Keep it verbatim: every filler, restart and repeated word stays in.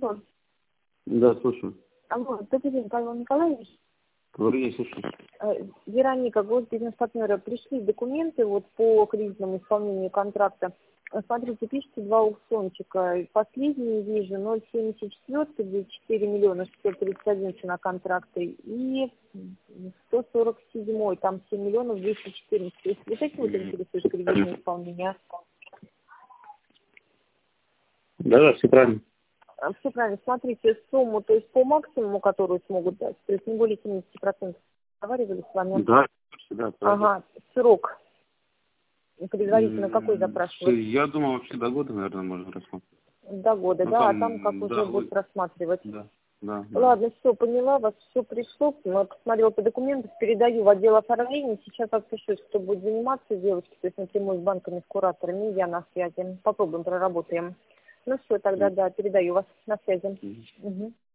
Алло. Да, слушаю. Алло, добрый день, Павел Николаевич. Говори, слушаю. Э, Вероника, госбизнес-партнера, пришли документы вот по кредитному исполнению контракта. Э, Смотрите, пишите два аукциончика. Последний вижу ноль семьдесят четыре, где четыре миллиона шестьсот тридцать один цена контракта. И сто сорок семь, там семь миллионов двести четырнадцать. Если вот эти вот интересуют кредитное исполнение. Да, да, все правильно. Все правильно. Смотрите, сумму, то есть по максимуму, которую смогут дать, то есть не более семидесяти процентов договаривались с вами. Да, да, правильно. Ага, срок. Предварительно какой М, запрашивать? Я думал, вообще до года, наверное, можно рассмотреть. До года, Ну, да, а там, там как да, уже вы- будут рассматривать. Да, да, да. Ладно, все, поняла вас, все пришло. Я посмотрела по документам, передаю в отдел оформления. Сейчас отпишусь, кто будет заниматься, девочки, то есть напрямую с банками, с кураторами, я на связи. Попробуем, проработаем. Ну все, тогда, да, передаю вас на связи. Мгм. Угу.